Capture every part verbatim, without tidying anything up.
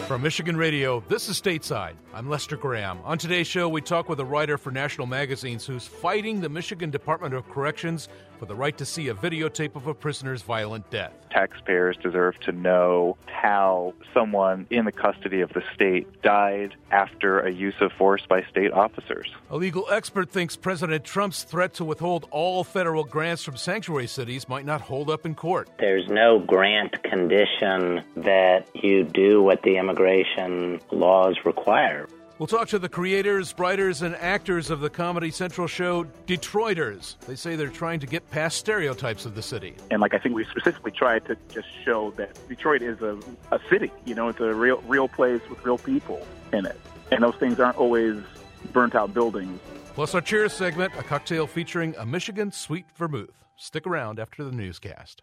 From Michigan Radio, this is Stateside. I'm Lester Graham. On today's show, we talk with a writer for national magazines who's fighting the Michigan Department of Corrections for the right to see a videotape of a prisoner's violent death. Taxpayers deserve to know how someone in the custody of the state died after a use of force by state officers. A legal expert thinks President Trump's threat to withhold all federal grants from sanctuary cities might not hold up in court. There's no grant condition that you do what the immigration laws require. We'll talk to the creators, writers, and actors of the Comedy Central show Detroiters. They say they're trying to get past stereotypes of the city. And like I think we specifically tried to just show that Detroit is a, a city. You know, it's a real real place with real people in it. And those things aren't always burnt-out buildings. Plus our Cheers segment, a cocktail featuring a Michigan Sweet Vermouth. Stick around after the newscast.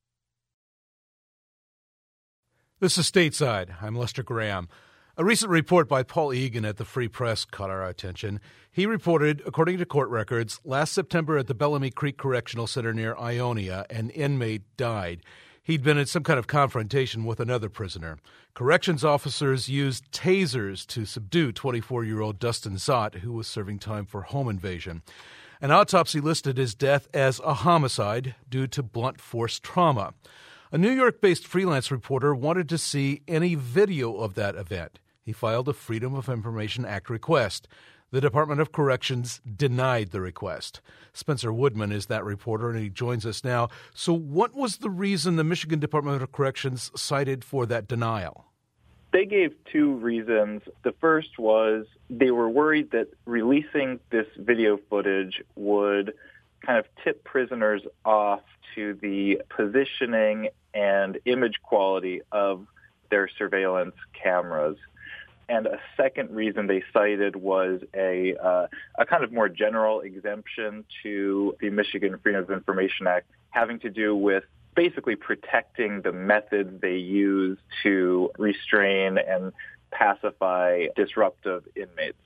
This is Stateside. I'm Lester Graham. A recent report by Paul Egan at the Free Press caught our attention. He reported, according to court records, last September at the Bellamy Creek Correctional Center near Ionia, an inmate died. He'd been in some kind of confrontation with another prisoner. Corrections officers used tasers to subdue twenty-four-year-old Dustin Zott, who was serving time for home invasion. An autopsy listed his death as a homicide due to blunt force trauma. A New York-based freelance reporter wanted to see any video of that event. He filed a Freedom of Information Act request. The Department of Corrections denied the request. Spencer Woodman is that reporter, and he joins us now. So what was the reason the Michigan Department of Corrections cited for that denial? They gave two reasons. The first was they were worried that releasing this video footage would kind of tip prisoners off to the positioning and image quality of their surveillance cameras. And a second reason they cited was a uh, a kind of more general exemption to the Michigan Freedom of Information Act having to do with basically protecting the methods they use to restrain and pacify disruptive inmates.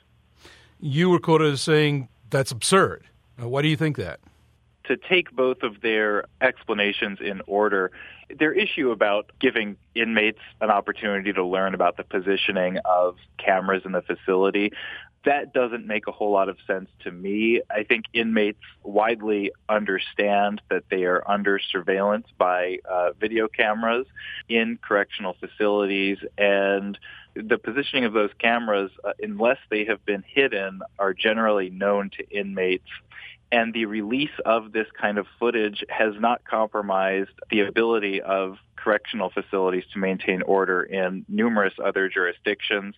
You were quoted as saying that's absurd. Now, why do you think that? To take both of their explanations in order, their issue about giving inmates an opportunity to learn about the positioning of cameras in the facility, that doesn't make a whole lot of sense to me. I think inmates widely understand that they are under surveillance by uh, video cameras in correctional facilities, and the positioning of those cameras, uh, unless they have been hidden, are generally known to inmates. And the release of this kind of footage has not compromised the ability of correctional facilities to maintain order in numerous other jurisdictions.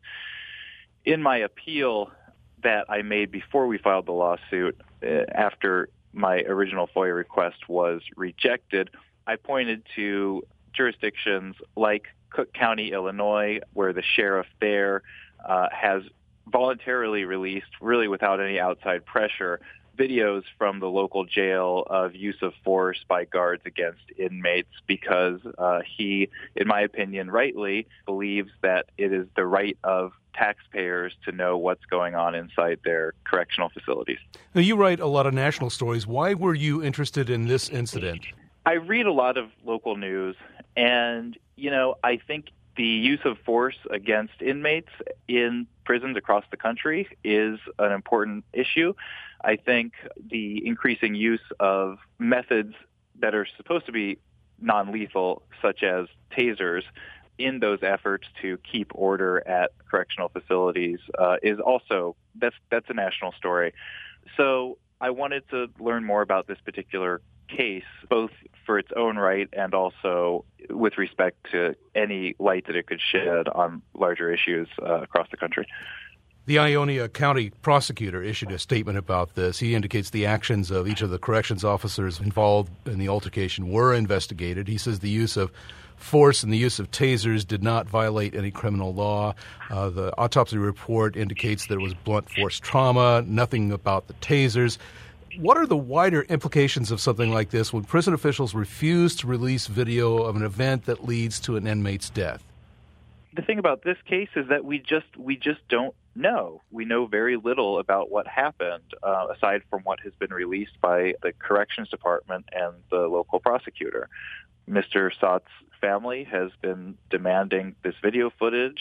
In my appeal that I made before we filed the lawsuit, uh, after my original FOIA request was rejected, I pointed to jurisdictions like Cook County, Illinois, where the sheriff there uh, has voluntarily released, really without any outside pressure, videos from the local jail of use of force by guards against inmates because uh, he, in my opinion, rightly believes that it is the right of taxpayers to know what's going on inside their correctional facilities. Now, you write a lot of national stories. Why were you interested in this incident? I read a lot of local news, and, you know, I think the use of force against inmates in prisons across the country is an important issue. I think the increasing use of methods that are supposed to be non-lethal, such as tasers, in those efforts to keep order at correctional facilities uh, is also, that's, that's a national story. So I wanted to learn more about this particular case, both for its own right and also with respect to any light that it could shed on larger issues uh, across the country. The Ionia County prosecutor issued a statement about this. He indicates the actions of each of the corrections officers involved in the altercation were investigated. He says the use of force and the use of tasers did not violate any criminal law. Uh, the autopsy report indicates there was blunt force trauma, nothing about the tasers. What are the wider implications of something like this when prison officials refuse to release video of an event that leads to an inmate's death? The thing about this case is that we just we just don't know. We know very little about what happened, uh, aside from what has been released by the Corrections Department and the local prosecutor. Mister Sott's family has been demanding this video footage.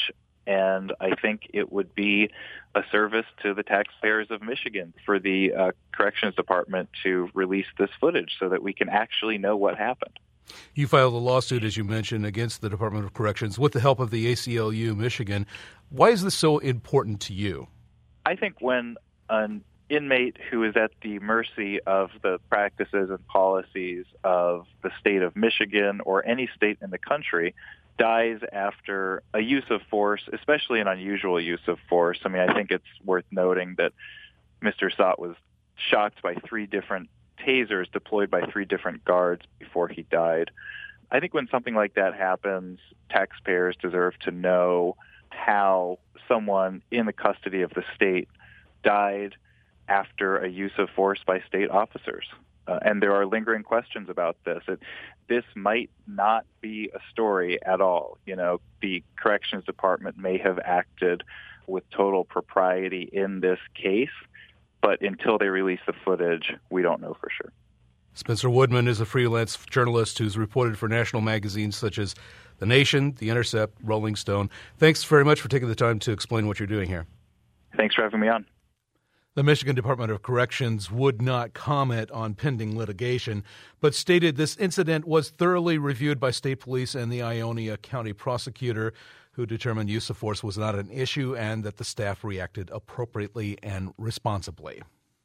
And I think it would be a service to the taxpayers of Michigan for the uh, Corrections Department to release this footage so that we can actually know what happened. You filed a lawsuit, as you mentioned, against the Department of Corrections with the help of the A C L U Michigan. Why is this so important to you? I think when an inmate who is at the mercy of the practices and policies of the state of Michigan or any state in the country dies after a use of force, especially an unusual use of force. I mean, I think it's worth noting that Mister Sott was shocked by three different tasers deployed by three different guards before he died. I think when something like that happens, taxpayers deserve to know how someone in the custody of the state died after a use of force by state officers. Uh, and there are lingering questions about this. It, this might not be a story at all. You know, the Corrections Department may have acted with total propriety in this case, but until they release the footage, we don't know for sure. Spencer Woodman is a freelance journalist who's reported for national magazines such as The Nation, The Intercept, Rolling Stone. Thanks very much for taking the time to explain what you're doing here. Thanks for having me on. The Michigan Department of Corrections would not comment on pending litigation, but stated this incident was thoroughly reviewed by state police and the Ionia County prosecutor, who determined use of force was not an issue and that the staff reacted appropriately and responsibly.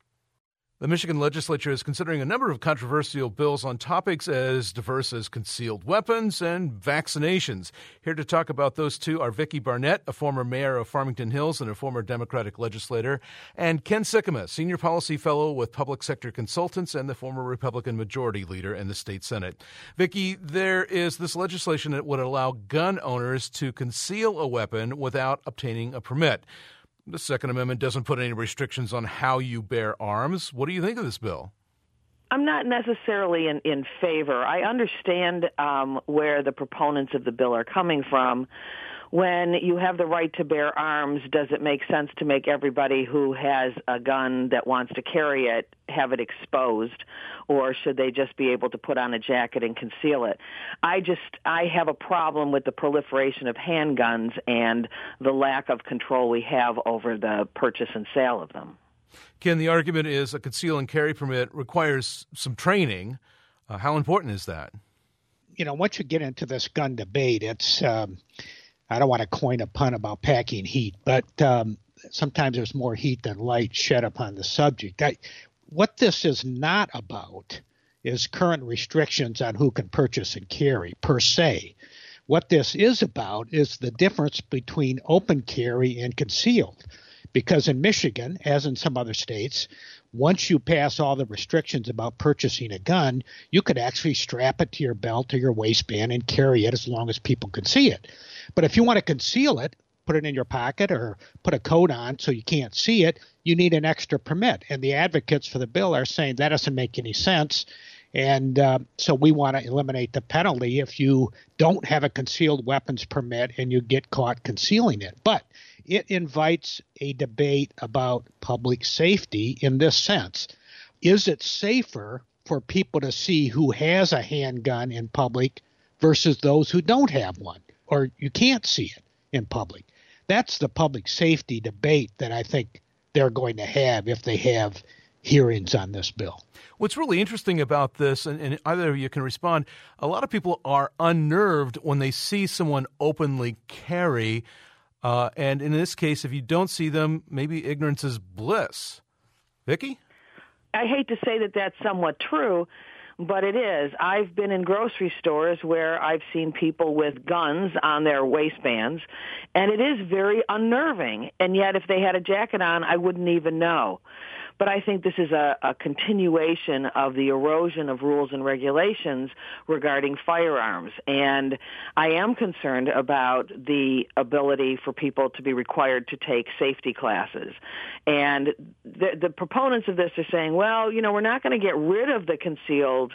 The Michigan legislature is considering a number of controversial bills on topics as diverse as concealed weapons and vaccinations. Here to talk about those two are Vicki Barnett, a former mayor of Farmington Hills and a former Democratic legislator, and Ken Sikkema, senior policy fellow with Public Sector Consultants and the former Republican majority leader in the state Senate. Vicki, there is this legislation that would allow gun owners to conceal a weapon without obtaining a permit. The Second Amendment doesn't put any restrictions on how you bear arms. What do you think of this bill? I'm not necessarily in, in favor. I understand um, where the proponents of the bill are coming from. When you have the right to bear arms, does it make sense to make everybody who has a gun that wants to carry it have it exposed, or should they just be able to put on a jacket and conceal it? I just, I have a problem with the proliferation of handguns and the lack of control we have over the purchase and sale of them. Ken, the argument is a conceal and carry permit requires some training. Uh, how important is that? You know, once you get into this gun debate, it's, um, I don't want to coin a pun about packing heat, but um, sometimes there's more heat than light shed upon the subject. I, what this is not about is current restrictions on who can purchase and carry per se. What this is about is the difference between open carry and concealed. Because in Michigan, as in some other states, once you pass all the restrictions about purchasing a gun, you could actually strap it to your belt or your waistband and carry it as long as people can see it. But if you want to conceal it, put it in your pocket or put a coat on so you can't see it, you need an extra permit. And the advocates for the bill are saying that doesn't make any sense. And uh, so we want to eliminate the penalty if you don't have a concealed weapons permit and you get caught concealing it. But it invites a debate about public safety in this sense. Is it safer for people to see who has a handgun in public versus those who don't have one, or you can't see it in public? That's the public safety debate that I think they're going to have if they have hearings on this bill. What's really interesting about this, and, and either of you can respond, a lot of people are unnerved when they see someone openly carry. Uh, and in this case, if you don't see them, maybe ignorance is bliss. Vicki? I hate to say that that's somewhat true, but it is. I've been in grocery stores where I've seen people with guns on their waistbands, and it is very unnerving. And yet if they had a jacket on, I wouldn't even know. But I think this is a, a continuation of the erosion of rules and regulations regarding firearms. And I am concerned about the ability for people to be required to take safety classes. And the, the proponents of this are saying, well, you know, we're not going to get rid of the concealed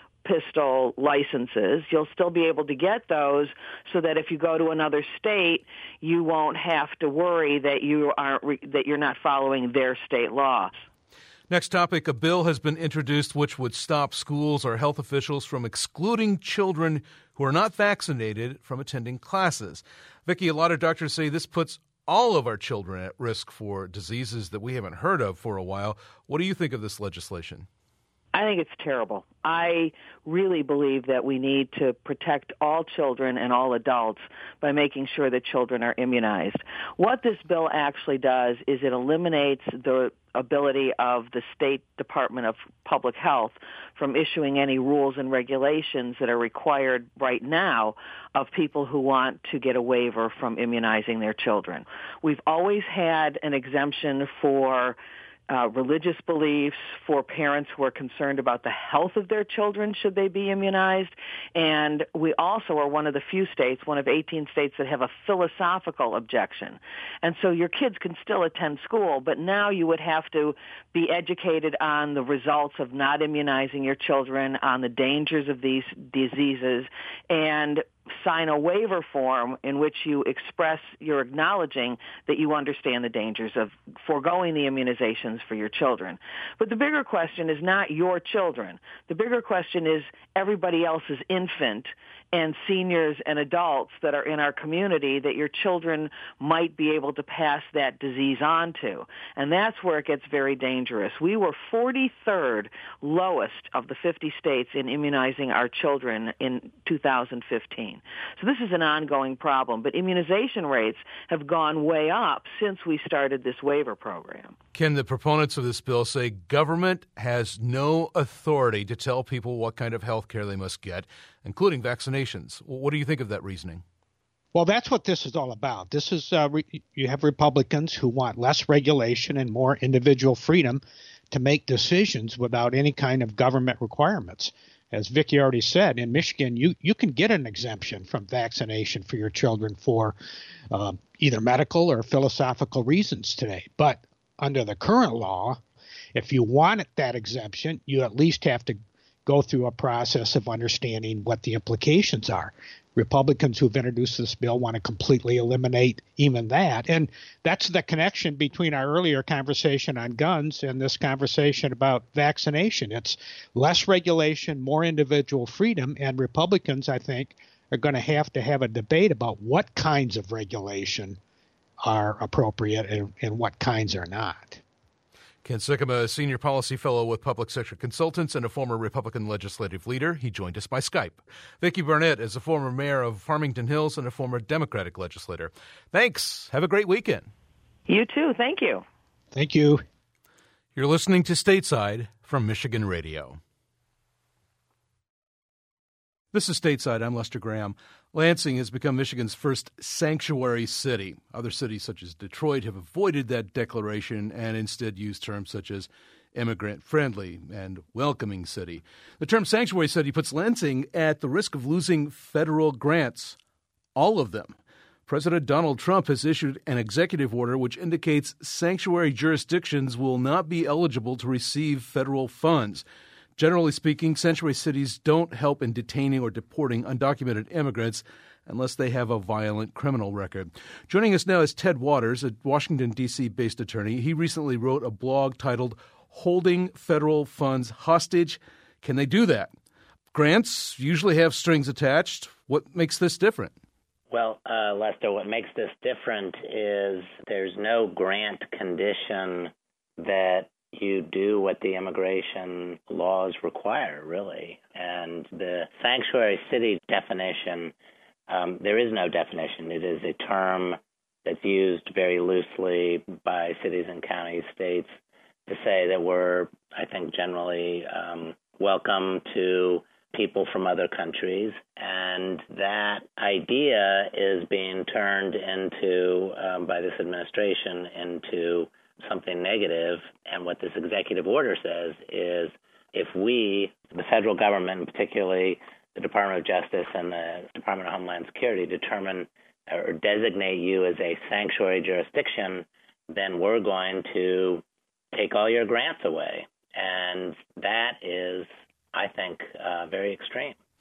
pistol licenses. You'll still be able to get those so that if you go to another state, you won't have to worry that you aren't re- that you're not following their state laws. Next topic, a bill has been introduced which would stop schools or health officials from excluding children who are not vaccinated from attending classes. Vicki, a lot of doctors say this puts all of our children at risk for diseases that we haven't heard of for a while. What do you think of this legislation? I think it's terrible. I really believe that we need to protect all children and all adults by making sure that children are immunized. What this bill actually does is it eliminates the ability of the State Department of Public Health from issuing any rules and regulations that are required right now of people who want to get a waiver from immunizing their children. We've always had an exemption for Uh, religious beliefs, for parents who are concerned about the health of their children should they be immunized. And we also are one of the few states, one of eighteen states, that have a philosophical objection. And so your kids can still attend school, but now you would have to be educated on the results of not immunizing your children, on the dangers of these diseases, and sign a waiver form in which you express you're acknowledging that you understand the dangers of foregoing the immunizations for your children. But the bigger question is not your children. The bigger question is everybody else's infant and seniors and adults that are in our community that your children might be able to pass that disease on to. And that's where it gets very dangerous. We were forty-third lowest of the fifty states in immunizing our children in two thousand fifteen. So this is an ongoing problem, but immunization rates have gone way up since we started this waiver program. Can the proponents of this bill say government has no authority to tell people what kind of health care they must get, including vaccinations? What do you think of that reasoning? Well, that's what this is all about. This is uh, re- you have Republicans who want less regulation and more individual freedom to make decisions without any kind of government requirements. As Vicki already said, in Michigan, you, you can get an exemption from vaccination for your children for uh, either medical or philosophical reasons today. But under the current law, if you want that exemption, you at least have to go through a process of understanding what the implications are. Republicans who've introduced this bill want to completely eliminate even that. And that's the connection between our earlier conversation on guns and this conversation about vaccination. It's less regulation, more individual freedom, and Republicans, I think, are going to have to have a debate about what kinds of regulation are appropriate and, and what kinds are not. Ken Sikkema, a senior policy fellow with Public Sector Consultants and a former Republican legislative leader. He joined us by Skype. Vicki Barnett is a former mayor of Farmington Hills and a former Democratic legislator. Thanks. Have a great weekend. You too. Thank you. Thank you. You're listening to Stateside from Michigan Radio. This is Stateside. I'm Lester Graham. Lansing has become Michigan's first sanctuary city. Other cities such as Detroit have avoided that declaration and instead used terms such as immigrant-friendly and welcoming city. The term sanctuary city puts Lansing at the risk of losing federal grants, all of them. President Donald Trump has issued an executive order which indicates sanctuary jurisdictions will not be eligible to receive federal funds. Generally speaking, sanctuary cities don't help in detaining or deporting undocumented immigrants unless they have a violent criminal record. Joining us now is Ted Waters, a Washington, D C-based attorney. He recently wrote a blog titled Holding Federal Funds Hostage. Can they do that? Grants usually have strings attached. What makes this different? Well, uh, Lester, what makes this different is there's no grant condition that you do what the immigration laws require, really. And the sanctuary city definition, um, there is no definition. It is a term that's used very loosely by cities and counties, states, to say that we're, I think, generally um, welcome to people from other countries. And that idea is being turned into, um, by this administration, into something negative. And what this executive order says is if we, the federal government, and particularly the Department of Justice and the Department of Homeland Security, determine or designate you as a sanctuary jurisdiction, then we're going to take all your grants away. And that is, I think, uh, very extreme.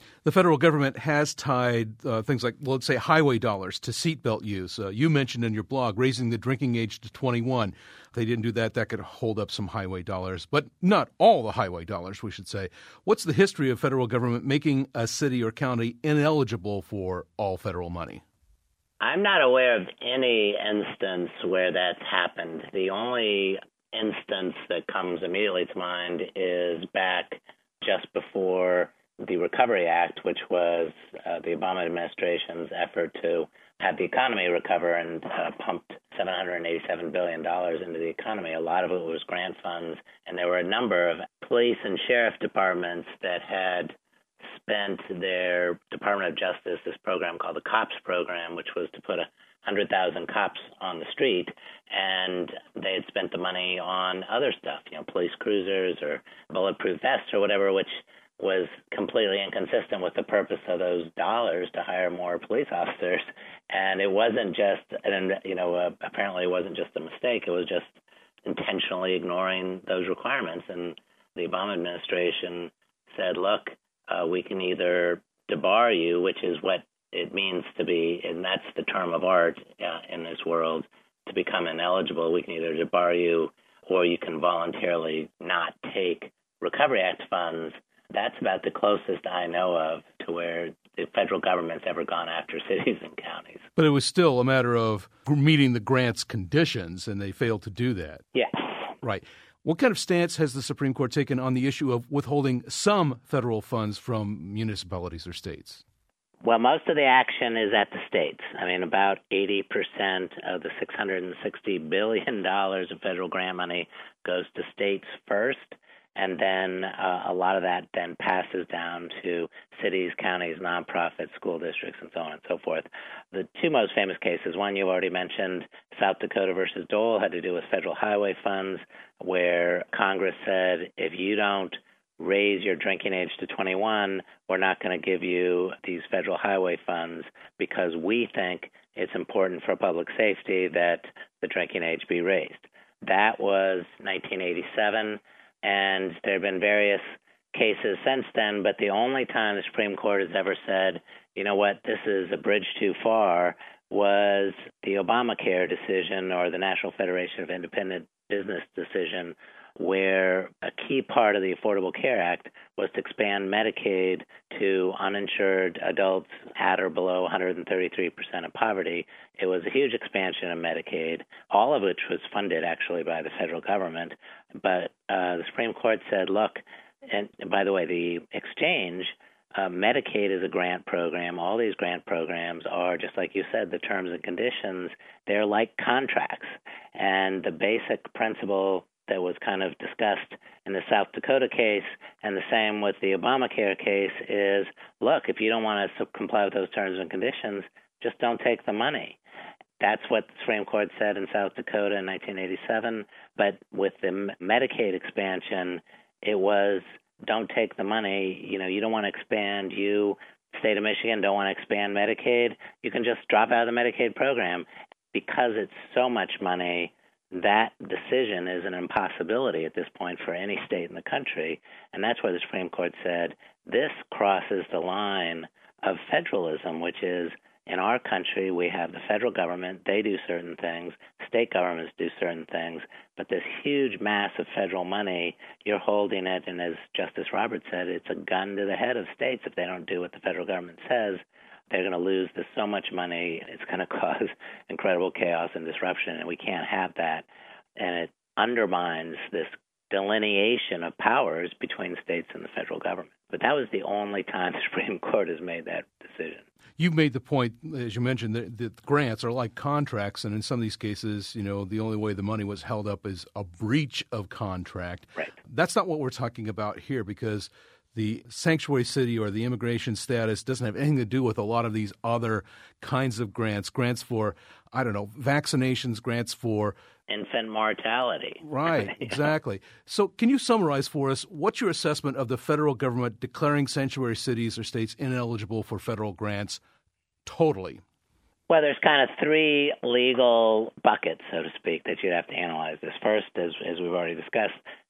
The federal government has tied uh, things like, well, let's say, highway dollars to seatbelt use. Uh, you mentioned in your blog raising the drinking age to twenty-one. If they didn't do that, that could hold up some highway dollars, but not all the highway dollars, we should say. What's the history of federal government making a city or county ineligible for all federal money? I'm not aware of any instance where that's happened. The only instance that comes immediately to mind is back just before the Recovery Act, which was uh, the Obama administration's effort to have the economy recover and uh, pumped seven hundred eighty-seven billion dollars into the economy. A lot of it was grant funds, and there were a number of police and sheriff departments that had spent their Department of Justice, this program called the COPS program, which was to put a one hundred thousand cops on the street, and they had spent the money on other stuff, you know, police cruisers or bulletproof vests or whatever, which was completely inconsistent with the purpose of those dollars to hire more police officers. And it wasn't just, and you know, uh, apparently it wasn't just a mistake. It was just intentionally ignoring those requirements. And the Obama administration said, look, uh, we can either debar you, which is what it means to be, and that's the term of art uh, in this world, to become ineligible. We can either debar you or you can voluntarily not take Recovery Act funds. That's about the closest I know of to where the federal government's ever gone after cities and counties. But it was still a matter of meeting the grant's conditions, and they failed to do that. Yes. Right. What kind of stance has the Supreme Court taken on the issue of withholding some federal funds from municipalities or states? Well, most of the action is at the states. I mean, about eighty percent of the six hundred sixty billion dollars of federal grant money goes to states first, and then uh, a lot of that then passes down to cities, counties, nonprofits, school districts, and so on and so forth. The two most famous cases, one you've already mentioned, South Dakota versus Dole, had to do with federal highway funds, where Congress said, if you don't raise your drinking age to twenty-one, we're not going to give you these federal highway funds because we think it's important for public safety that the drinking age be raised. That was nineteen eighty-seven, and there have been various cases since then, but the only time the Supreme Court has ever said, you know what, this is a bridge too far, was the Obamacare decision, or the National Federation of Independent Business decision, where a key part of the Affordable Care Act was to expand Medicaid to uninsured adults at or below one hundred thirty-three percent of poverty. It was a huge expansion of Medicaid, all of which was funded actually by the federal government. But uh, the Supreme Court said, look, and by the way, the exchange, uh, Medicaid is a grant program. All these grant programs are, just like you said, the terms and conditions, they're like contracts. And the basic principle that was kind of discussed in the South Dakota case, and the same with the Obamacare case, is, look, if you don't want to comply with those terms and conditions, just don't take the money. That's what the Supreme Court said in South Dakota in nineteen eighty-seven. But with the Medicaid expansion, it was, don't take the money. You know, you don't want to expand, you, state of Michigan, don't want to expand Medicaid. You can just drop out of the Medicaid program. Because it's so much money, that decision is an impossibility at this point for any state in the country. And that's why the Supreme Court said this crosses the line of federalism, which is, in our country, we have the federal government. They do certain things. State governments do certain things. But this huge mass of federal money, you're holding it, and as Justice Roberts said, it's a gun to the head of states if they don't do what the federal government says. They're going to lose this so much money, it's going to cause incredible chaos and disruption, and we can't have that. And it undermines this delineation of powers between states and the federal government. But that was the only time the Supreme Court has made that decision. You made the point, as you mentioned, that, that grants are like contracts, and in some of these cases, you know, the only way the money was held up is a breach of contract. Right. That's not what we're talking about here, because the sanctuary city or the immigration status doesn't have anything to do with a lot of these other kinds of grants, grants for, I don't know, vaccinations, grants for infant mortality. Right, exactly. So can you summarize for us what's your assessment of the federal government declaring sanctuary cities or states ineligible for federal grants totally? Well, there's kind of three legal buckets, so to speak, that you'd have to analyze this. First, as, as we've already discussed,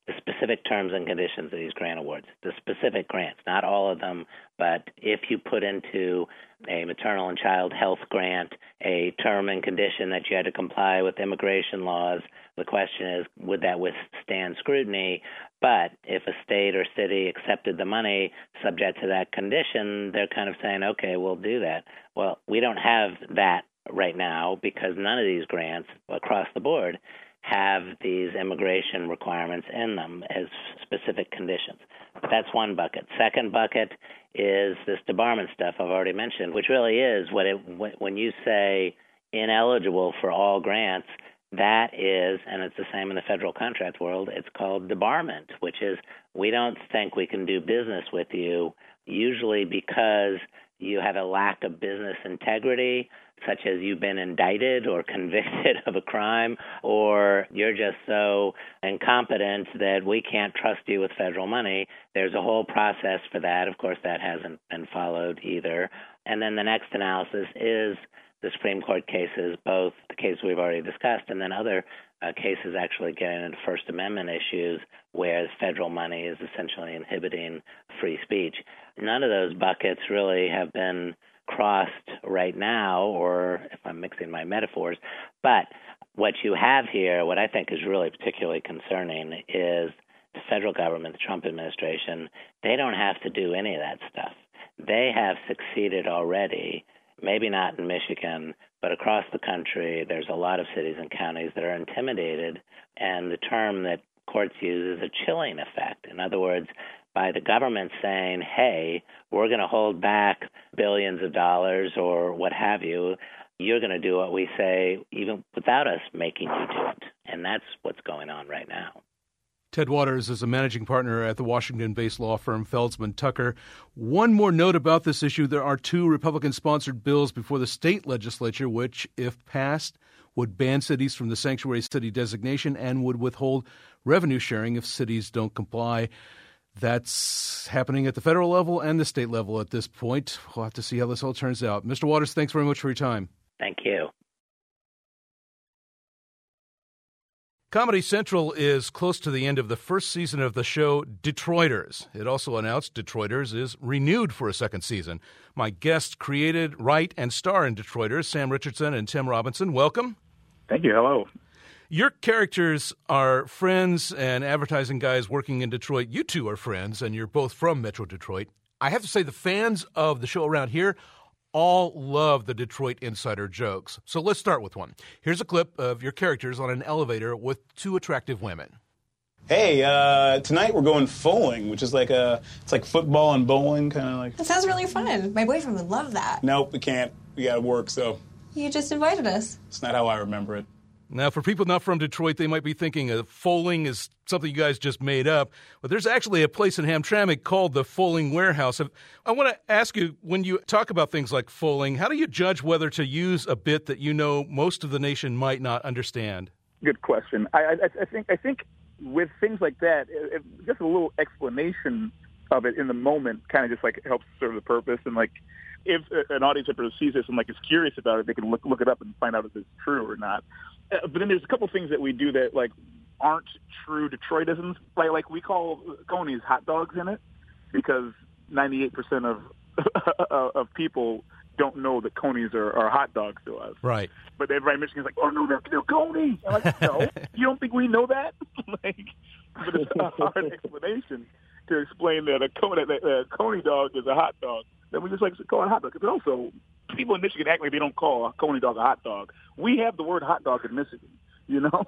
the specific terms and conditions of these grant awards, the specific grants, not all of them, but if you put into a maternal and child health grant a term and condition that you had to comply with immigration laws, the question is, would that withstand scrutiny? But if a state or city accepted the money subject to that condition, they're kind of saying, okay, we'll do that. Well, we don't have that right now because none of these grants across the board have these immigration requirements in them as specific conditions. But that's one bucket. Second bucket is this debarment stuff I've already mentioned, which really is what it, when you say ineligible for all grants, that is, and it's the same in the federal contract world, it's called debarment, which is we don't think we can do business with you, usually because you have a lack of business integrity, such as you've been indicted or convicted of a crime, or you're just so incompetent that we can't trust you with federal money. There's a whole process for that. Of course, that hasn't been followed either. And then the next analysis is the Supreme Court cases, both the case we've already discussed and then other uh, cases actually getting into First Amendment issues where federal money is essentially inhibiting free speech. None of those buckets really have been crossed right now, or if I'm mixing my metaphors, but what you have here, what I think is really particularly concerning is the federal government, the Trump administration, they don't have to do any of that stuff. They have succeeded already, maybe not in Michigan, but across the country, there's a lot of cities and counties that are intimidated, and the term that courts use is a chilling effect. In other words, by the government saying, hey, we're going to hold back billions of dollars or what have you, you're going to do what we say even without us making you do it. And that's what's going on right now. Ted Waters is a managing partner at the Washington-based law firm Feldsman Tucker. One more note about this issue. There are two Republican-sponsored bills before the state legislature, which, if passed, would ban cities from the sanctuary city designation and would withhold revenue sharing if cities don't comply. That's happening at the federal level and the state level at this point. We'll have to see how this all turns out. Mister Waters, thanks very much for your time. Thank you. Comedy Central is close to the end of the first season of the show Detroiters. It also announced Detroiters is renewed for a second season. My guests created, write, and star in Detroiters, Sam Richardson and Tim Robinson. Welcome. Thank you. Hello. Your characters are friends and advertising guys working in Detroit. You two are friends, and you're both from Metro Detroit. I have to say the fans of the show around here all love the Detroit insider jokes. So let's start with one. Here's a clip of your characters on an elevator with two attractive women. Hey, uh, tonight we're going bowling, which is like a, it's like football and bowling, kind of like. That sounds really fun. My boyfriend would love that. Nope, we can't. We gotta work, so. You just invited us. It's not how I remember it. Now, for people not from Detroit, they might be thinking uh, Foaling is something you guys just made up. But there's actually a place in Hamtramck called the Foaling Warehouse. I want to ask you, when you talk about things like Foaling, how do you judge whether to use a bit that you know most of the nation might not understand? Good question. I, I, I think I think with things like that, it, it, just a little explanation of it in the moment kind of just like helps serve the purpose. And like, if an audience member sees this and like is curious about it, they can look look it up and find out if it's true or not. Uh, but then there's a couple things that we do that like aren't true Detroitisms. Like like we call Coney's hot dogs in it because ninety-eight percent of of people don't know that Coney's are, are hot dogs to us. Right. But everybody in Michigan is like, oh no, they're, they're Coney. I'm like, no, you don't think we know that? like, but it's a hard explanation to explain that a Coney, that a Coney dog is a hot dog. Then we just like to call it a hot dog. But also, people in Michigan act like they don't call a Coney dog a hot dog. We have the word hot dog in Michigan, you know?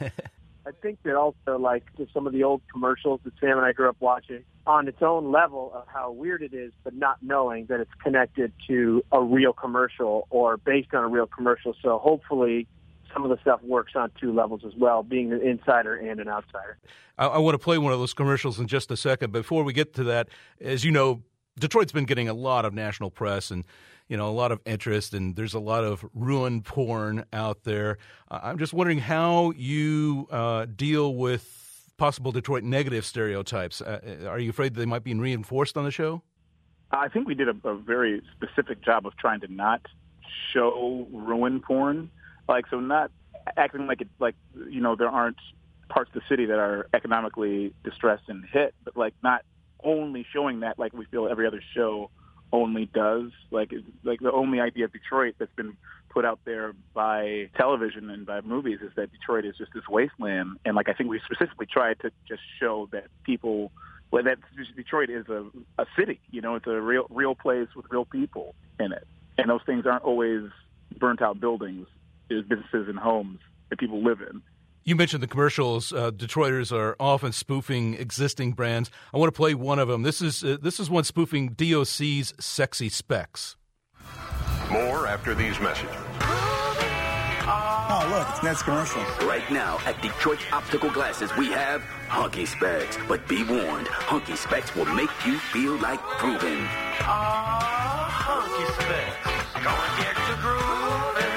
I think that also, like, some of the old commercials that Sam and I grew up watching, on its own level of how weird it is, but not knowing that it's connected to a real commercial or based on a real commercial. So hopefully some of the stuff works on two levels as well, being an insider and an outsider. I, I want to play one of those commercials in just a second. Before we get to that, as you know, Detroit's been getting a lot of national press and, you know, a lot of interest, and there's a lot of ruin porn out there. Uh, I'm just wondering how you uh, deal with possible Detroit negative stereotypes. Uh, are you afraid they might be reinforced on the show? I think we did a, a very specific job of trying to not show ruin porn. Like, so not acting like it, like, you know, there aren't parts of the city that are economically distressed and hit, but like not only showing that like we feel every other show only does. Like like the only idea of Detroit that's been put out there by television and by movies is that Detroit is just this wasteland. And like I think we specifically tried to just show that people, well, that Detroit is a, a city. You know, it's a real real place with real people in it. And those things aren't always burnt out buildings. There's businesses and homes that people live in. You mentioned the commercials. Uh, Detroiters are often spoofing existing brands. I want to play one of them. This is uh, this is one spoofing D O C's Sexy Specs. More after these messages. Oh, look, it's Ned's commercial. Right now at Detroit Optical Glasses, we have Hunky Specs. But be warned, Hunky Specs will make you feel like proving. Ah, Hunky Specs. Gonna get you grooving.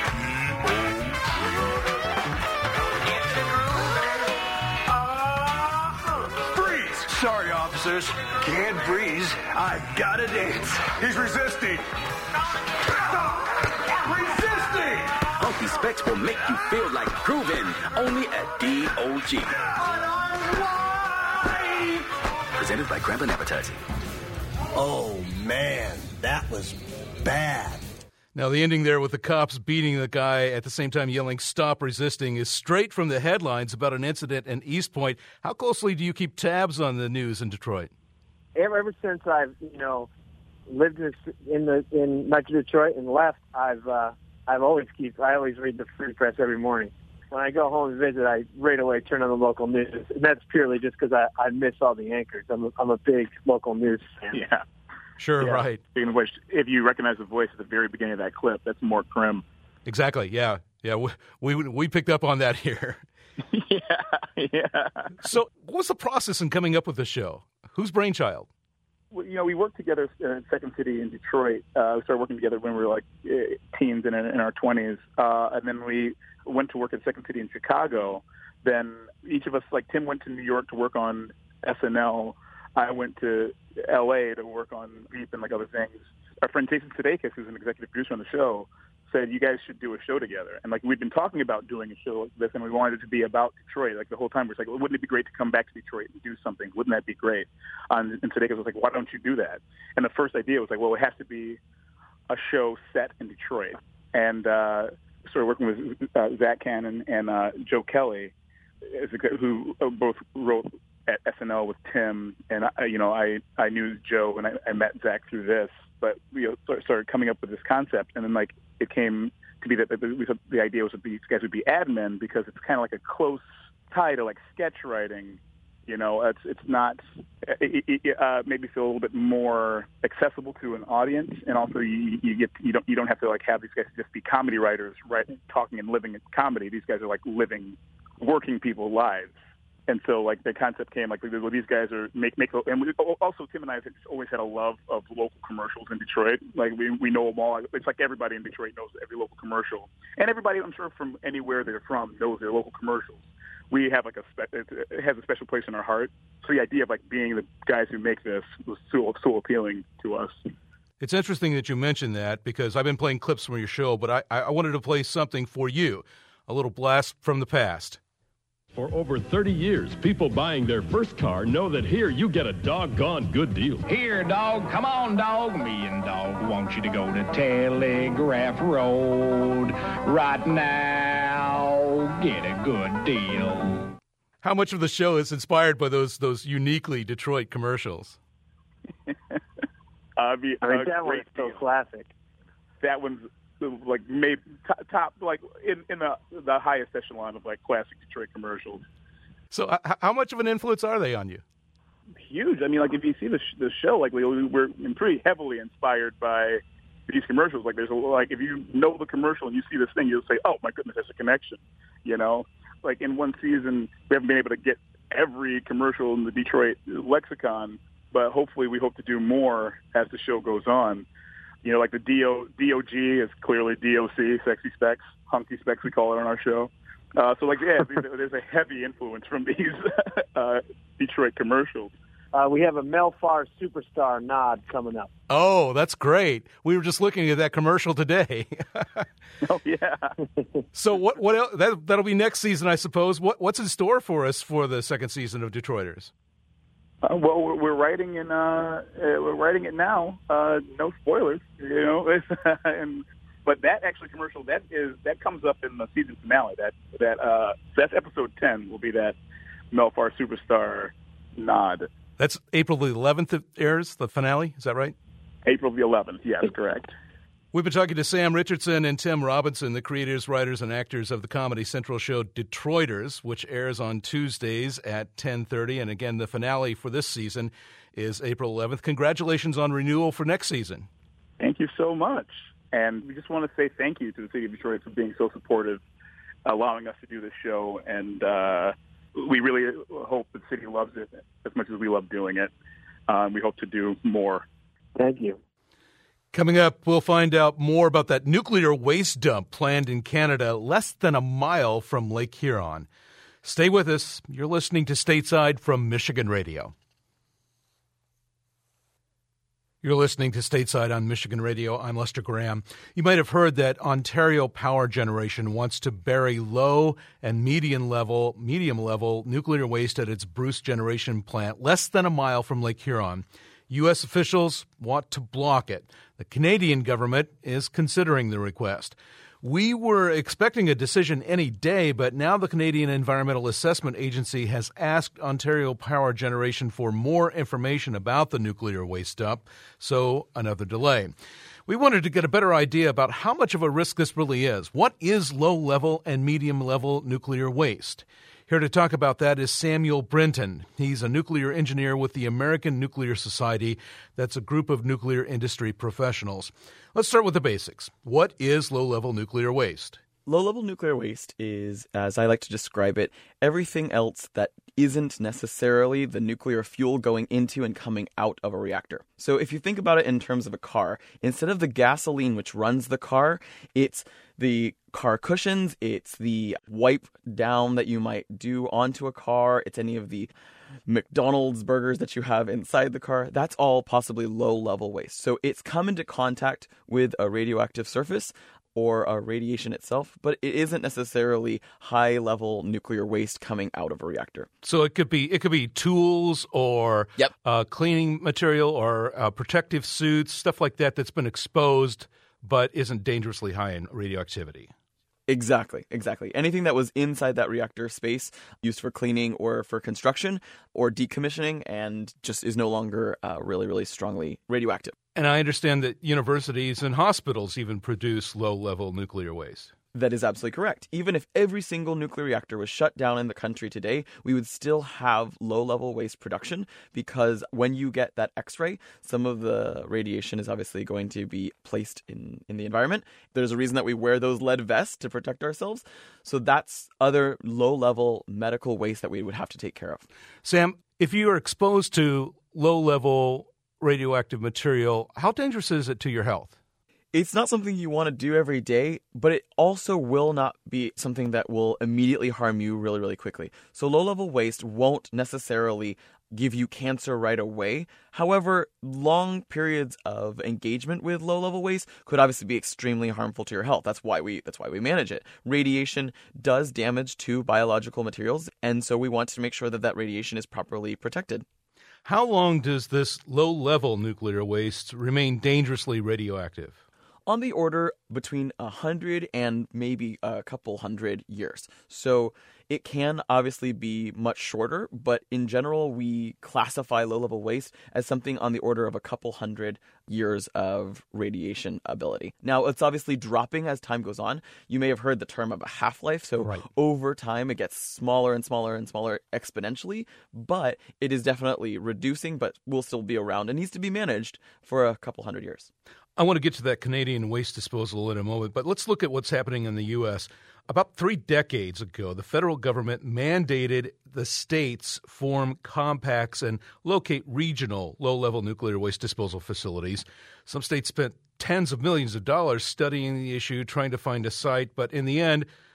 Sorry, officers. Can't breathe. I've got to dance. He's resisting. Resisting! Hunky Specs will make you feel like grooving. Only at D O G. Presented by Grambling Advertising. Oh, man. That was bad. Now, the ending there with the cops beating the guy at the same time yelling, "Stop resisting," is straight from the headlines about an incident in East Point. How closely do you keep tabs on the news in Detroit? Ever, ever since I've, you know, lived in, in the in Metro Detroit and left, I've uh, I've always keep I always read the Free Press every morning. When I go home and visit, I right away turn on the local news, and that's purely just because I, I miss all the anchors. I'm a, I'm a big local news fan. Yeah. Sure, yeah. Right. Speaking of which, if you recognize the voice at the very beginning of that clip, that's Mort Krim. Exactly, yeah. Yeah, we, we we picked up on that here. yeah, yeah. So what's the process in coming up with the show? Whose brainchild? Well, you know, we worked together in Second City in Detroit. Uh, we started working together when we were like teens and in, in our twenties. Uh, and then we went to work at Second City in Chicago. Then each of us, like Tim went to New York to work on S N L. I went to L A to work on Veep and like other things. Our friend Jason Sudeikis, who's an executive producer on the show, said you guys should do a show together. And like we'd been talking about doing a show like this, and we wanted it to be about Detroit. Like the whole time, we were like, well, wouldn't it be great to come back to Detroit and do something? Wouldn't that be great? Um, and Sudeikis was like, why don't you do that? And the first idea was like, well, it has to be a show set in Detroit. And uh, started working with uh, Zach Cannon and uh, Joe Kelly, who both wrote at S N L with Tim, and I, you know, I, I knew Joe and I, I met Zach through this, but we you know, started coming up with this concept, and then like it came to be that the, the, the idea was that these guys would be admin because it's kind of like a close tie to like sketch writing. You know, it's it's not it, it, uh, maybe feel a little bit more accessible to an audience, and also you, you get you don't you don't have to like have these guys just be comedy writers, right? Talking and living in comedy. These guys are like living, working people's lives. And so, like, the concept came, like, well, these guys are make make, and we, also Tim and I have always had a love of local commercials in Detroit. Like, we we know them all. It's like everybody in Detroit knows every local commercial, and everybody, I'm sure, from anywhere they're from knows their local commercials. We have like a spe- it has a special place in our heart. So the idea of like being the guys who make this was so so appealing to us. It's interesting that you mentioned that because I've been playing clips from your show, but I I wanted to play something for you, a little blast from the past. For over thirty years, people buying their first car know that here you get a doggone good deal. Here, dog, come on, dog. Me and dog want you to go to Telegraph Road right now. Get a good deal. How much of the show is inspired by those those uniquely Detroit commercials? I mean, I mean uh, that one's so classic. That one's like maybe top, top like in, in the the highest echelon of like classic Detroit commercials. So uh, how much of an influence are they on you? Huge. I mean, like if you see the sh- the show, like we, we're pretty heavily inspired by these commercials. Like there's a like if you know the commercial and you see this thing, you'll say, "Oh my goodness, there's a connection." You know, like in one season we haven't been able to get every commercial in the Detroit lexicon, but hopefully we hope to do more as the show goes on. You know, like the D O, D O G is clearly D O C, Sexy Specs, Hunky Specs we call it on our show. Uh, so, like, yeah, there's a heavy influence from these uh, Detroit commercials. Uh, we have a Melfar Superstar nod coming up. Oh, that's great. We were just looking at that commercial today. Oh, yeah. So what? What else? That, that'll be next season, I suppose. What, what's in store for us for the second season of Detroiters? Uh, well, we're, we're writing in. Uh, uh, we're writing it now. Uh, no spoilers, you know. and but that actually commercial that is that comes up in the season finale. That that uh, that's episode ten. Will be that Melfar Superstar nod. That's April the eleventh. It airs the finale. Is that right? April the eleventh. Yes, correct. We've been talking to Sam Richardson and Tim Robinson, the creators, writers, and actors of the Comedy Central show Detroiters, which airs on Tuesdays at ten thirty. And again, the finale for this season is April eleventh. Congratulations on renewal for next season. Thank you so much. And we just want to say thank you to the city of Detroit for being so supportive, allowing us to do this show. And uh, we really hope the city loves it as much as we love doing it. Um, we hope to do more. Thank you. Coming up, we'll find out more about that nuclear waste dump planned in Canada less than a mile from Lake Huron. Stay with us. You're listening to Stateside from Michigan Radio. You're listening to Stateside on Michigan Radio. I'm Lester Graham. You might have heard that Ontario Power Generation wants to bury low and medium level, medium level nuclear waste at its Bruce Generation plant less than a mile from Lake Huron. U S officials want to block it. The Canadian government is considering the request. We were expecting a decision any day, but now the Canadian Environmental Assessment Agency has asked Ontario Power Generation for more information about the nuclear waste dump, so another delay. We wanted to get a better idea about how much of a risk this really is. What is low-level and medium-level nuclear waste? Here to talk about that is Samuel Brinton. He's a nuclear engineer with the American Nuclear Society. That's a group of nuclear industry professionals. Let's start with the basics. What is low-level nuclear waste? Low-level nuclear waste is, as I like to describe it, everything else that isn't necessarily the nuclear fuel going into and coming out of a reactor. So if you think about it in terms of a car, instead of the gasoline which runs the car, it's the car cushions, it's the wipe down that you might do onto a car, it's any of the McDonald's burgers that you have inside the car. That's all possibly low-level waste. So it's come into contact with a radioactive surface or a radiation itself, but it isn't necessarily high-level nuclear waste coming out of a reactor. So it could be it could be tools or yep. uh, cleaning material or uh, protective suits, stuff like that that's been exposed but isn't dangerously high in radioactivity. Exactly, exactly. Anything that was inside that reactor space used for cleaning or for construction or decommissioning and just is no longer uh, really, really strongly radioactive. And I understand that universities and hospitals even produce low-level nuclear waste. That is absolutely correct. Even if every single nuclear reactor was shut down in the country today, we would still have low-level waste production because when you get that X-ray, some of the radiation is obviously going to be placed in, in the environment. There's a reason that we wear those lead vests to protect ourselves. So that's other low-level medical waste that we would have to take care of. Sam, if you are exposed to low-level radioactive material, how dangerous is it to your health? It's not something you want to do every day, but it also will not be something that will immediately harm you really, really quickly. So low-level waste won't necessarily give you cancer right away. However, long periods of engagement with low-level waste could obviously be extremely harmful to your health. That's why we that's why we manage it. Radiation does damage to biological materials, and so we want to make sure that that radiation is properly protected. How long does this low-level nuclear waste remain dangerously radioactive? On the order between a hundred and maybe a couple hundred years. So it can obviously be much shorter, but in general, we classify low-level waste as something on the order of a couple hundred years of radiation ability. Now, it's obviously dropping as time goes on. You may have heard the term of a half-life. So right. Over time, it gets smaller and smaller and smaller exponentially, but it is definitely reducing, but will still be around and needs to be managed for a couple hundred years. I want to get to that Canadian waste disposal in a moment, but let's look at what's happening in the U S. About three decades ago, the federal government mandated the states form compacts and locate regional low-level nuclear waste disposal facilities. Some states spent tens of millions of dollars studying the issue, trying to find a site, but in the end,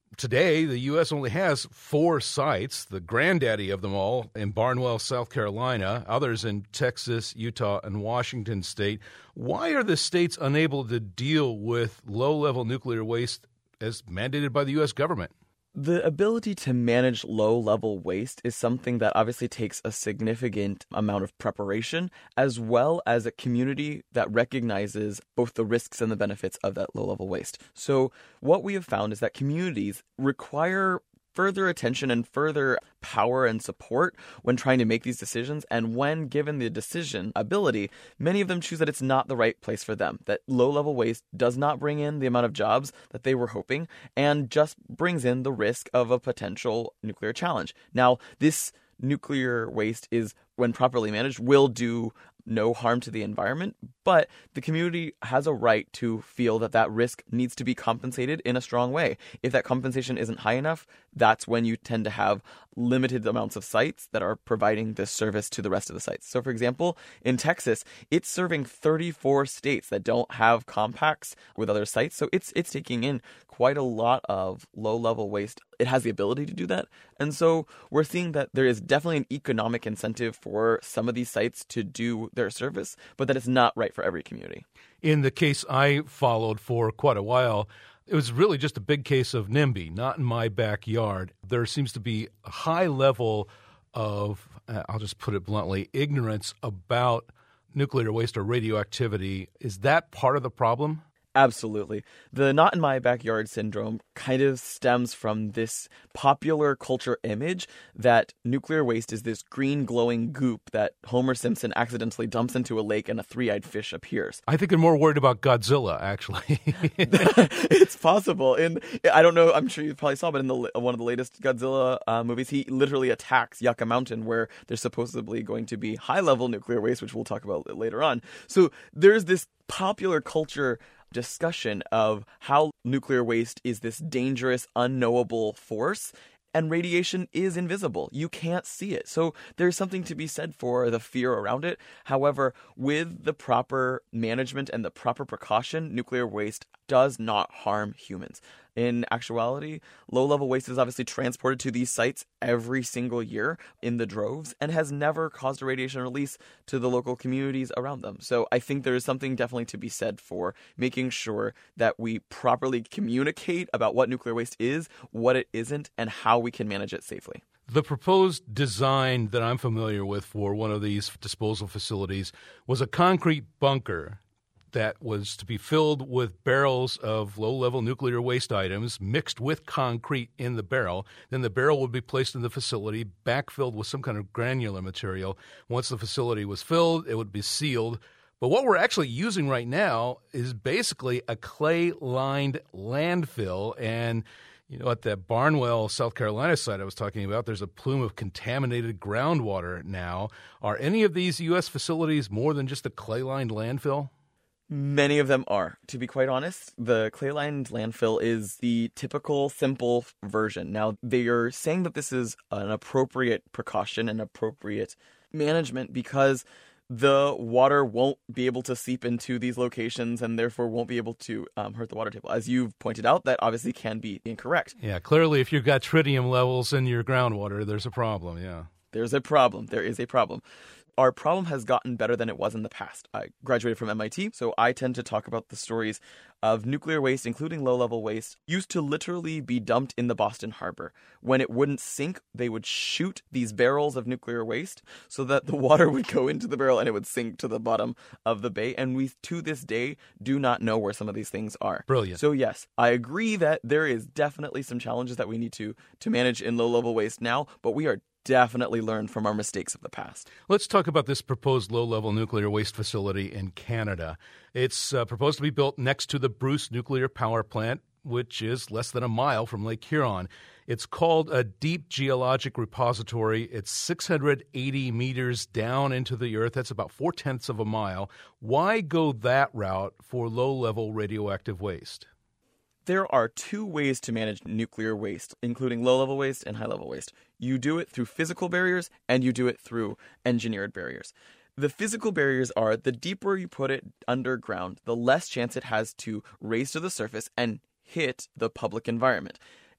Today, the U S only has four sites, the granddaddy of them all in Barnwell, South Carolina, others in Texas, Utah, and Washington state. Why are the states unable to deal with low-level nuclear waste as mandated by the U S government? The ability to manage low-level waste is something that obviously takes a significant amount of preparation, as well as a community that recognizes both the risks and the benefits of that low-level waste. So what we have found is that communities require further attention and further power and support when trying to make these decisions. And when given the decision ability, many of them choose that it's not the right place for them, that low-level waste does not bring in the amount of jobs that they were hoping and just brings in the risk of a potential nuclear challenge. Now, this nuclear waste is, when properly managed, will do no harm to the environment, but the community has a right to feel that that risk needs to be compensated in a strong way. If that compensation isn't high enough, that's when you tend to have limited amounts of sites that are providing this service to the rest of the sites. So, for example, in Texas, it's serving thirty-four states that don't have compacts with other sites, so it's it's taking in quite a lot of low-level waste. It has the ability to do that, and so we're seeing that there is definitely an economic incentive for some of these sites to do their service, but that it's not right for every community. In the case I followed for quite a while, it was really just a big case of NIMBY, not in my backyard. There seems to be a high level of, uh, I'll just put it bluntly, ignorance about nuclear waste or radioactivity. Is that part of the problem? Absolutely. The not in my backyard syndrome kind of stems from this popular culture image that nuclear waste is this green glowing goop that Homer Simpson accidentally dumps into a lake and a three-eyed fish appears. I think they're more worried about Godzilla, actually. It's possible. And I don't know, I'm sure you probably saw, but in the one of the latest Godzilla uh, movies, he literally attacks Yucca Mountain, where there's supposedly going to be high-level nuclear waste, which we'll talk about later on. So there's this popular culture discussion of how nuclear waste is this dangerous, unknowable force, and radiation is invisible. You can't see it. So there's something to be said for the fear around it. However, with the proper management and the proper precaution, nuclear waste does not harm humans. In actuality, low-level waste is obviously transported to these sites every single year in the droves and has never caused a radiation release to the local communities around them. So I think there is something definitely to be said for making sure that we properly communicate about what nuclear waste is, what it isn't, and how we can manage it safely. The proposed design that I'm familiar with for one of these disposal facilities was a concrete bunker that was to be filled with barrels of low-level nuclear waste items mixed with concrete in the barrel. Then the barrel would be placed in the facility, backfilled with some kind of granular material. Once the facility was filled, it would be sealed. But what we're actually using right now is basically a clay-lined landfill. And, you know, at that Barnwell, South Carolina site I was talking about, there's a plume of contaminated groundwater now. Are any of these U S facilities more than just a clay-lined landfill? Many of them are. To be quite honest, the clay-lined landfill is the typical, simple version. Now, they are saying that this is an appropriate precaution and appropriate management because the water won't be able to seep into these locations and therefore won't be able to um, hurt the water table. As you've pointed out, that obviously can be incorrect. Yeah, clearly if you've got tritium levels in your groundwater, there's a problem, yeah. There's a problem. There is a problem. Our problem has gotten better than it was in the past. I graduated from M I T, so I tend to talk about the stories of nuclear waste, including low-level waste, used to literally be dumped in the Boston Harbor. When it wouldn't sink, they would shoot these barrels of nuclear waste so that the water would go into the barrel and it would sink to the bottom of the bay. And we, to this day, do not know where some of these things are. Brilliant. So yes, I agree that there is definitely some challenges that we need to, to manage in low-level waste now, but we are definitely learn from our mistakes of the past. Let's talk about this proposed low-level nuclear waste facility in Canada. It's uh, proposed to be built next to the Bruce Nuclear Power Plant, which is less than a mile from Lake Huron. It's called a deep geologic repository. It's six hundred eighty meters down into the earth. That's about four-tenths of a mile. Why go that route for low-level radioactive waste? There are two ways to manage nuclear waste, including low-level waste and high-level waste. You do it through physical barriers, and you do it through engineered barriers. The physical barriers are the deeper you put it underground, the less chance it has to raise to the surface and hit the public environment.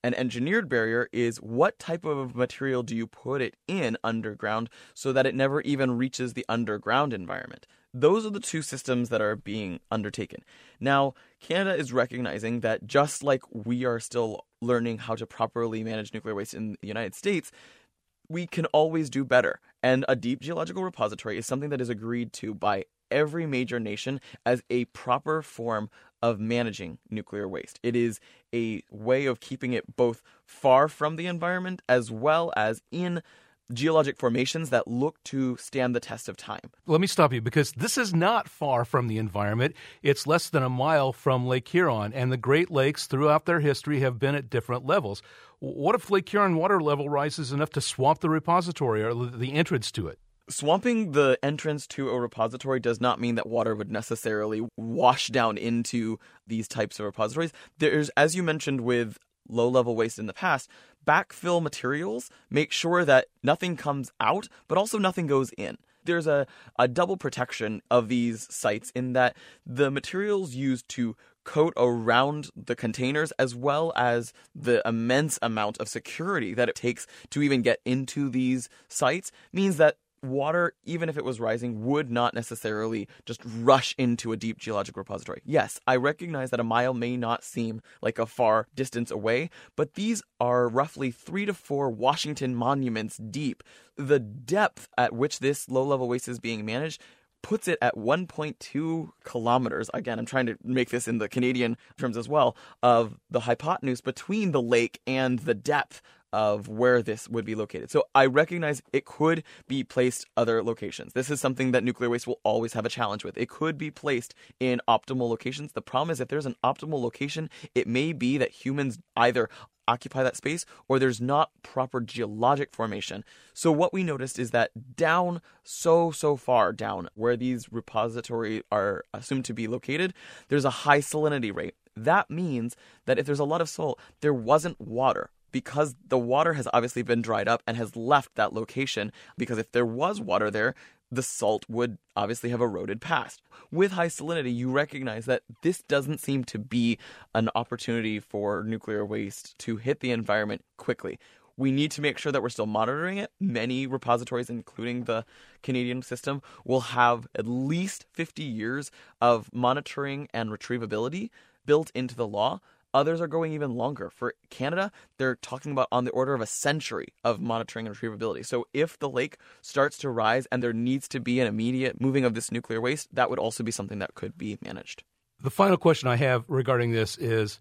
An engineered barrier is what type of material do you put it in underground so that it never even reaches the underground environment. Those are the two systems that are being undertaken. Now, Canada is recognizing that just like we are still learning how to properly manage nuclear waste in the United States, we can always do better. And a deep geological repository is something that is agreed to by every major nation as a proper form of managing nuclear waste. It is a way of keeping it both far from the environment as well as in geologic formations that look to stand the test of time. Let me stop you because this is not far from the environment. It's less than a mile from Lake Huron, and the Great Lakes throughout their history have been at different levels. What if Lake Huron water level rises enough to swamp the repository or the entrance to it? Swamping the entrance to a repository does not mean that water would necessarily wash down into these types of repositories. There's, as you mentioned with low-level waste in the past, backfill materials make sure that nothing comes out, but also nothing goes in. There's a, a double protection of these sites in that the materials used to coat around the containers as well as the immense amount of security that it takes to even get into these sites means that water, even if it was rising, would not necessarily just rush into a deep geologic repository. Yes, I recognize that a mile may not seem like a far distance away, but these are roughly three to four Washington monuments deep. The depth at which this low-level waste is being managed puts it at one point two kilometers. Again, I'm trying to make this in the Canadian terms as well, of the hypotenuse between the lake and the depth of where this would be located. So I recognize it could be placed other locations. This is something that nuclear waste will always have a challenge with. It could be placed in optimal locations. The problem is if there's an optimal location, it may be that humans either occupy that space or there's not proper geologic formation. So what we noticed is that down so, so far down where these repositories are assumed to be located, there's a high salinity rate. That means that if there's a lot of salt, there wasn't water. Because the water has obviously been dried up and has left that location, because if there was water there, the salt would obviously have eroded past. With high salinity, you recognize that this doesn't seem to be an opportunity for nuclear waste to hit the environment quickly. We need to make sure that we're still monitoring it. Many repositories, including the Canadian system, will have at least fifty years of monitoring and retrievability built into the law. Others are going even longer. For Canada, they're talking about on the order of a century of monitoring and retrievability. So if the lake starts to rise and there needs to be an immediate moving of this nuclear waste, that would also be something that could be managed. The final question I have regarding this is,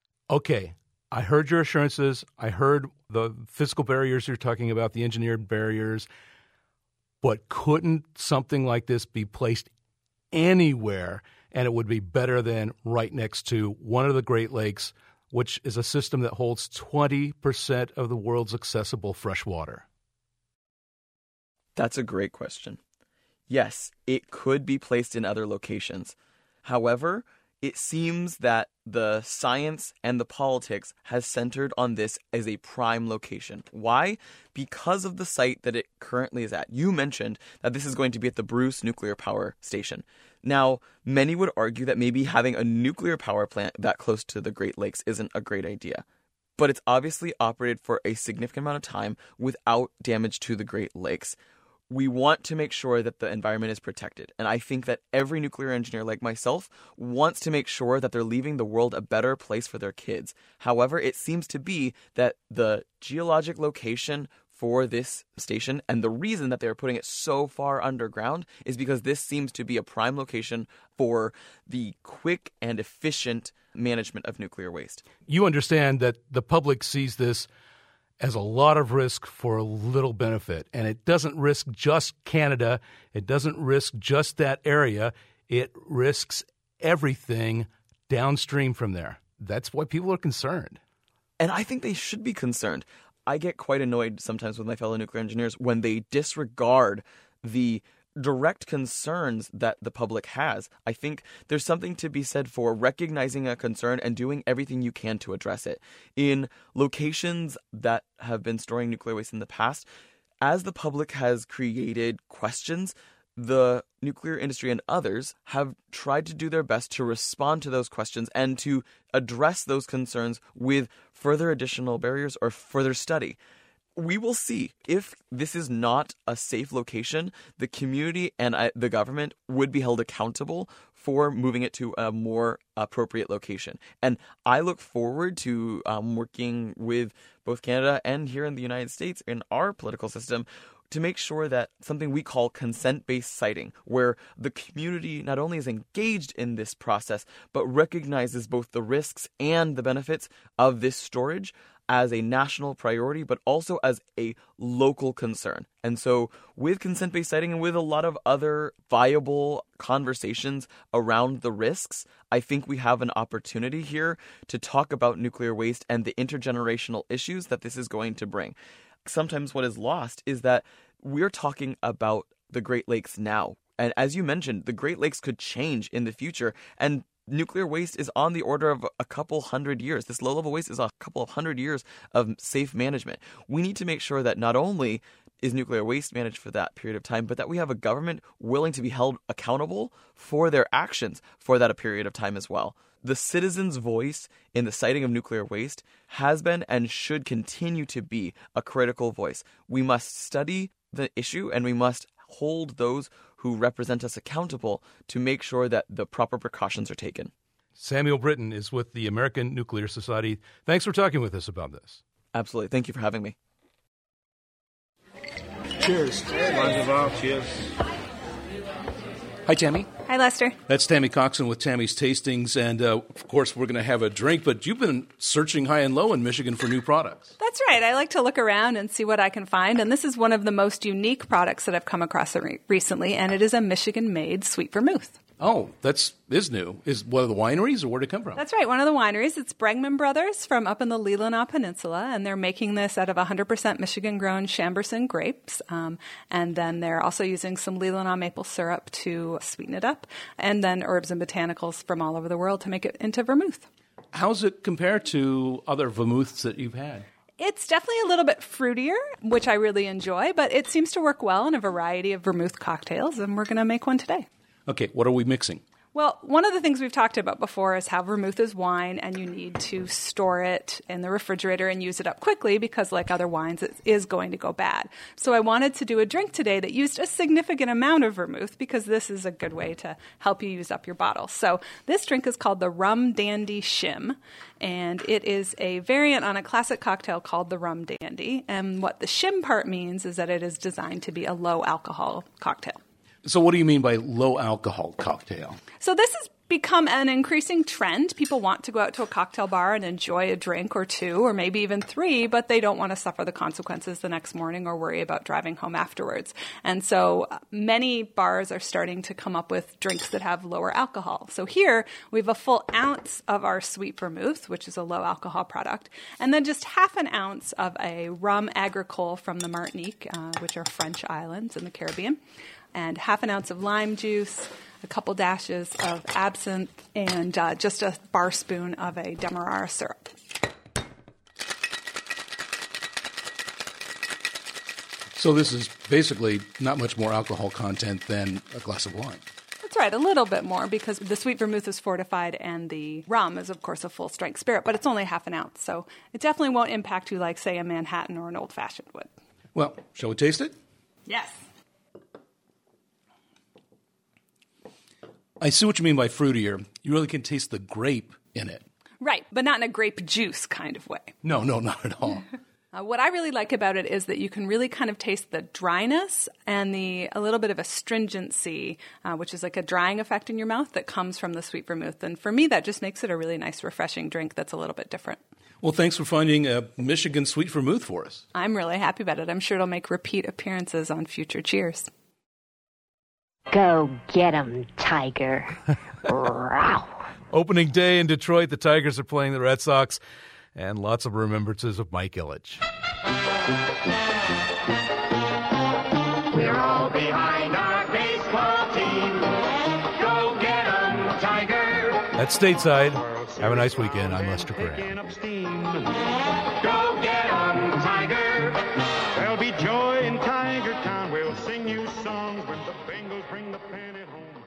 okay, I heard your assurances. I heard the physical barriers you're talking about, the engineered barriers, but couldn't something like this be placed anywhere and it would be better than right next to one of the Great Lakes, which is a system that holds twenty percent of the world's accessible fresh water? That's a great question. Yes, it could be placed in other locations. However, it seems that the science and the politics has centered on this as a prime location. Why? Because of the site that it currently is at. You mentioned that this is going to be at the Bruce Nuclear Power Station. Now, many would argue that maybe having a nuclear power plant that close to the Great Lakes isn't a great idea. But it's obviously operated for a significant amount of time without damage to the Great Lakes. We want to make sure that the environment is protected. And I think that every nuclear engineer like myself wants to make sure that they're leaving the world a better place for their kids. However, it seems to be that the geologic location for this station, and the reason that they're putting it so far underground, is because this seems to be a prime location for the quick and efficient management of nuclear waste. You understand that the public sees this as a lot of risk for a little benefit. And it doesn't risk just Canada. It doesn't risk just that area. It risks everything downstream from there. That's why people are concerned. And I think they should be concerned. I get quite annoyed sometimes with my fellow nuclear engineers when they disregard the direct concerns that the public has. I think there's something to be said for recognizing a concern and doing everything you can to address it. In locations that have been storing nuclear waste in the past, as the public has created questions, the nuclear industry and others have tried to do their best to respond to those questions and to address those concerns with further additional barriers or further study. We will see. If this is not a safe location, the community and I, the government would be held accountable for moving it to a more appropriate location. And I look forward to um, working with both Canada and here in the United States in our political system to make sure that something we call consent-based siting, where the community not only is engaged in this process, but recognizes both the risks and the benefits of this storage as a national priority, but also as a local concern. And so with consent-based siting and with a lot of other viable conversations around the risks, I think we have an opportunity here to talk about nuclear waste and the intergenerational issues that this is going to bring. Sometimes what is lost is that we're talking about the Great Lakes now. And as you mentioned, the Great Lakes could change in the future. And nuclear waste is on the order of a couple hundred years. This low-level waste is a couple of hundred years of safe management. We need to make sure that not only is nuclear waste managed for that period of time, but that we have a government willing to be held accountable for their actions for that period of time as well. The citizens' voice in the siting of nuclear waste has been and should continue to be a critical voice. We must study the issue and we must hold those who represent us accountable to make sure that the proper precautions are taken. Samuel Britton is with the American Nuclear Society. Thanks for talking with us about this. Absolutely. Thank you for having me. Cheers. Cheers. Cheers. Hi, Tammy. Hi, Lester. That's Tammy Coxon with Tammy's Tastings. And, uh, of course, we're going to have a drink. But you've been searching high and low in Michigan for new products. That's right. I like to look around and see what I can find. And this is one of the most unique products that I've come across re- recently. And it is a Michigan-made sweet vermouth. Oh, that's is new. Is one of the wineries, or where'd it come from? That's right, one of the wineries. It's Bregman Brothers from up in the Leelanau Peninsula, and they're making this out of one hundred percent Michigan-grown Chambourcin grapes. Um, and then they're also using some Leelanau maple syrup to sweeten it up, and then herbs and botanicals from all over the world to make it into vermouth. How's it compare to other vermouths that you've had? It's definitely a little bit fruitier, which I really enjoy, but it seems to work well in a variety of vermouth cocktails, and we're going to make one today. Okay, what are we mixing? Well, one of the things we've talked about before is how vermouth is wine, and you need to store it in the refrigerator and use it up quickly because, like other wines, it is going to go bad. So I wanted to do a drink today that used a significant amount of vermouth because this is a good way to help you use up your bottle. So this drink is called the Rum Dandy Shim, and it is a variant on a classic cocktail called the Rum Dandy. And what the shim part means is that it is designed to be a low-alcohol cocktail. So what do you mean by low-alcohol cocktail? So this has become an increasing trend. People want to go out to a cocktail bar and enjoy a drink or two or maybe even three, but they don't want to suffer the consequences the next morning or worry about driving home afterwards. And so many bars are starting to come up with drinks that have lower alcohol. So here we have a full ounce of our sweet vermouth, which is a low-alcohol product, and then just half an ounce of a rum agricole from the Martinique, uh, which are French islands in the Caribbean, and half an ounce of lime juice, a couple dashes of absinthe, and uh, just a bar spoon of a Demerara syrup. So this is basically not much more alcohol content than a glass of wine. That's right, a little bit more because the sweet vermouth is fortified and the rum is, of course, a full-strength spirit, but it's only half an ounce. So it definitely won't impact you like, say, a Manhattan or an old-fashioned would. Well, shall we taste it? Yes. I see what you mean by fruitier. You really can taste the grape in it. Right, but not in a grape juice kind of way. No, no, not at all. uh, what I really like about it is that you can really kind of taste the dryness and the a little bit of astringency, uh, which is like a drying effect in your mouth that comes from the sweet vermouth. And for me, that just makes it a really nice, refreshing drink that's a little bit different. Well, thanks for finding a Michigan sweet vermouth for us. I'm really happy about it. I'm sure it'll make repeat appearances on future Cheers. Go get 'em, Tiger. Row. Opening day in Detroit, the Tigers are playing the Red Sox, and lots of remembrances of Mike Ilitch. We're all behind our baseball team. Go get 'em, Tiger. That's Stateside. Have a nice weekend. I'm Lester Graham. Go get 'em, Tiger. There'll be joy in Tiger Town. We'll sing you songs when the Bengals bring the pennant home.